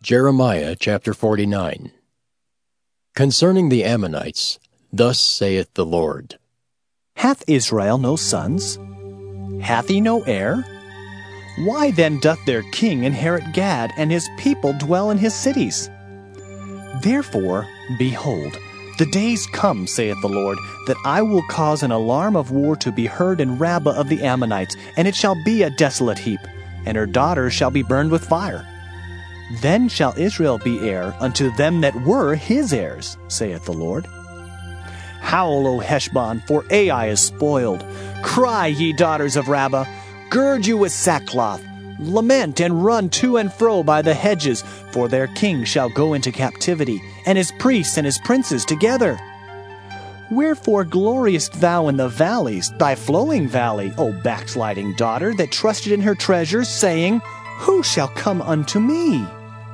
Jeremiah chapter 49. Concerning the Ammonites, thus saith the Lord. Hath Israel no sons? Hath he no heir? Why then doth their king inherit Gad, and his people dwell in his cities? Therefore, behold, the days come, saith the Lord, that I will cause an alarm of war to be heard in Rabbah of the Ammonites, and it shall be a desolate heap, and her daughters shall be burned with fire. Then shall Israel be heir unto them that were his heirs, saith the Lord. Howl, O Heshbon, for Ai is spoiled. Cry, ye daughters of Rabbah, gird you with sackcloth. Lament and run to and fro by the hedges, for their king shall go into captivity, and his priests and his princes together. Wherefore gloriest thou in the valleys, thy flowing valley, O backsliding daughter, that trusted in her treasures, saying, Who shall come unto me?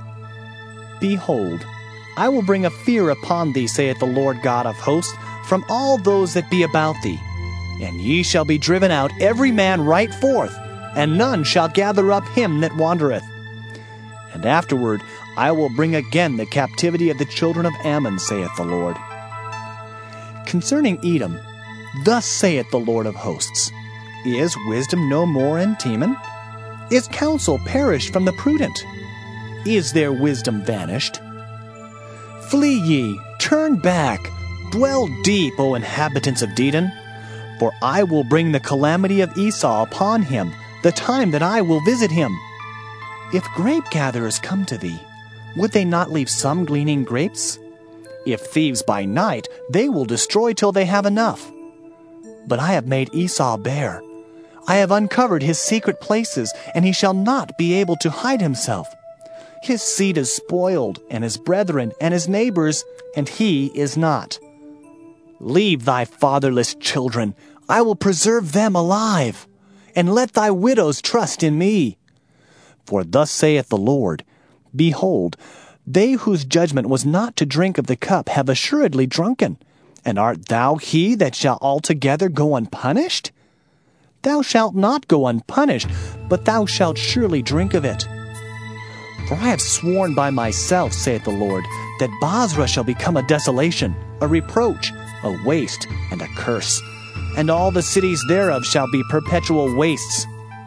Behold, I will bring a fear upon thee, saith the Lord God of hosts, from all those that be about thee. And ye shall be driven out every man right forth, and none shall gather up him that wandereth. And afterward I will bring again the captivity of the children of Ammon, saith the Lord. Concerning Edom, thus saith the Lord of hosts, Is wisdom no more in Teman? Is counsel perished from the prudent? Is their wisdom vanished? Flee ye, turn back, dwell deep, O inhabitants of Dedan, for I will bring the calamity of Esau upon him, the time that I will visit him. If grape gatherers come to thee, would they not leave some gleaning grapes? If thieves by night, they will destroy till they have enough. But I have made Esau bare. I have uncovered his secret places, and he shall not be able to hide himself. His seed is spoiled, and his brethren, and his neighbors, and he is not. Leave thy fatherless children, I will preserve them alive, and let thy widows trust in me. For thus saith the Lord, Behold, they whose judgment was not to drink of the cup have assuredly drunken. And art thou he that shall altogether go unpunished? Thou shalt not go unpunished, but thou shalt surely drink of it. For I have sworn by myself, saith the Lord, that Bozrah shall become a desolation, a reproach, a waste, and a curse, and all the cities thereof shall be perpetual wastes.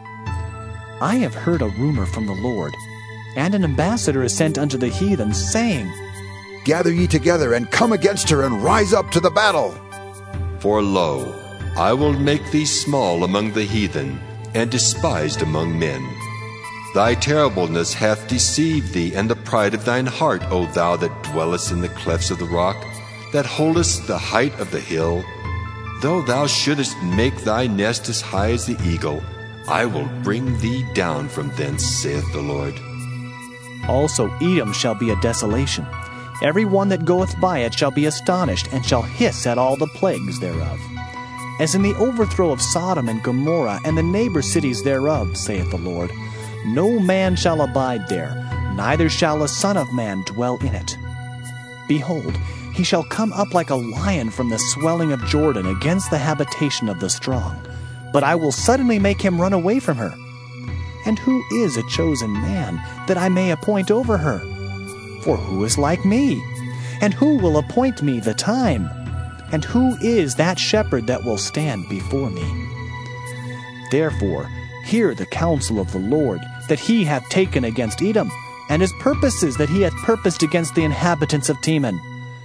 I have heard a rumor from the Lord, and an ambassador is sent unto the heathen, saying, Gather ye together, and come against her, and rise up to the battle. For lo, I will make thee small among the heathen, and despised among men. Thy terribleness hath deceived thee, and the pride of thine heart, O thou that dwellest in the clefts of the rock, that holdest the height of the hill. Though thou shouldest make thy nest as high as the eagle, I will bring thee down from thence, saith the Lord. Also Edom shall be a desolation. Every one that goeth by it shall be astonished, and shall hiss at all the plagues thereof. As in the overthrow of Sodom and Gomorrah, and the neighbor cities thereof, saith the Lord, no man shall abide there, neither shall a son of man dwell in it. Behold, he shall come up like a lion from the swelling of Jordan against the habitation of the strong. But I will suddenly make him run away from her. And who is a chosen man, that I may appoint over her? For who is like me? And who will appoint me the time? And who is that shepherd that will stand before me? Therefore, hear the counsel of the Lord, that he hath taken against Edom, and his purposes that he hath purposed against the inhabitants of Teman.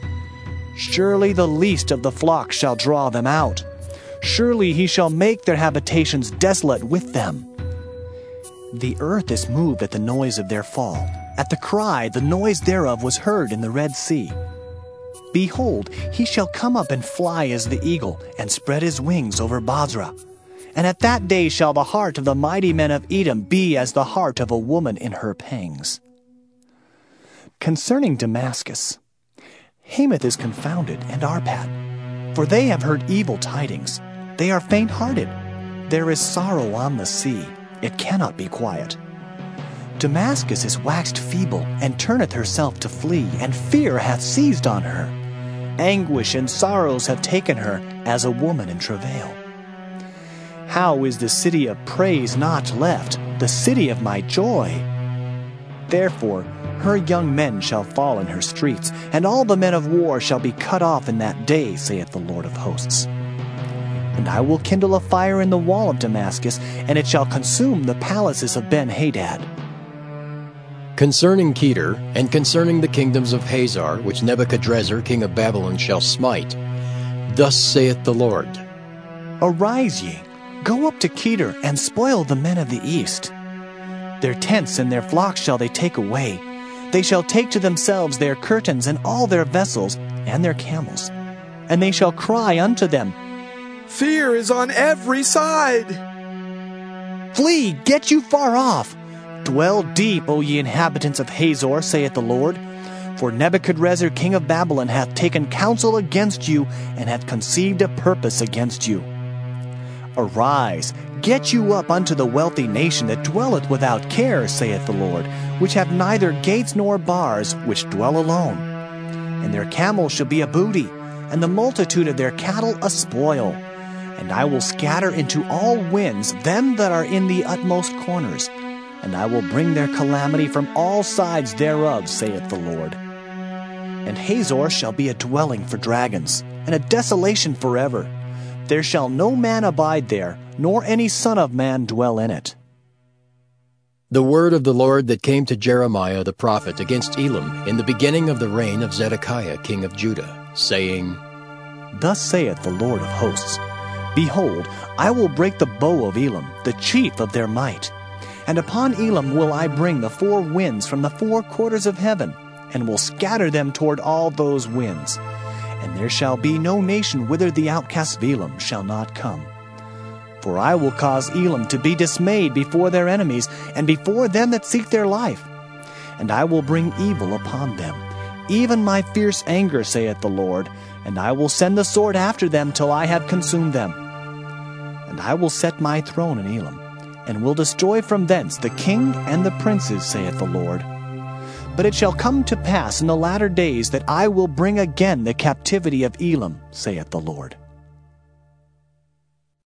Surely the least of the flock shall draw them out. Surely he shall make their habitations desolate with them. The earth is moved at the noise of their fall. At the cry, the noise thereof was heard in the Red Sea. Behold, he shall come up and fly as the eagle, and spread his wings over Bozrah. And at that day shall the heart of the mighty men of Edom be as the heart of a woman in her pangs. Concerning Damascus, Hamath is confounded, and Arpad, for they have heard evil tidings. They are faint-hearted. There is sorrow on the sea. It cannot be quiet. Damascus is waxed feeble, and turneth herself to flee, and fear hath seized on her. Anguish and sorrows have taken her, as a woman in travail. How is the city of praise not left, the city of my joy? Therefore her young men shall fall in her streets, and all the men of war shall be cut off in that day, saith the Lord of hosts. And I will kindle a fire in the wall of Damascus, and it shall consume the palaces of Ben-Hadad. Concerning Kedar, and concerning the kingdoms of Hazar, which Nebuchadrezzar king of Babylon shall smite, thus saith the Lord, Arise ye, go up to Kedar, and spoil the men of the east. Their tents and their flocks shall they take away. They shall take to themselves their curtains and all their vessels and their camels. And they shall cry unto them, Fear is on every side. Flee, get you far off. Dwell deep, O ye inhabitants of Hazor, saith the Lord. For Nebuchadrezzar king of Babylon hath taken counsel against you, and hath conceived a purpose against you. Arise, get you up unto the wealthy nation that dwelleth without care, saith the Lord, which have neither gates nor bars, which dwell alone. And their camels shall be a booty, and the multitude of their cattle a spoil. And I will scatter into all winds them that are in the utmost corners, and I will bring their calamity from all sides thereof, saith the Lord. And Hazor shall be a dwelling for dragons, and a desolation forever. There shall no man abide there, nor any son of man dwell in it. The word of the Lord that came to Jeremiah the prophet against Elam in the beginning of the reign of Zedekiah king of Judah, saying, Thus saith the Lord of hosts, Behold, I will break the bow of Elam, the chief of their might. And upon Elam will I bring the four winds from the four quarters of heaven, and will scatter them toward all those winds. And there shall be no nation whither the outcasts of Elam shall not come. For I will cause Elam to be dismayed before their enemies, and before them that seek their life. And I will bring evil upon them, even my fierce anger, saith the Lord, and I will send the sword after them till I have consumed them. And I will set my throne in Elam, and will destroy from thence the king and the princes, saith the Lord. But it shall come to pass in the latter days that I will bring again the captivity of Elam, saith the Lord.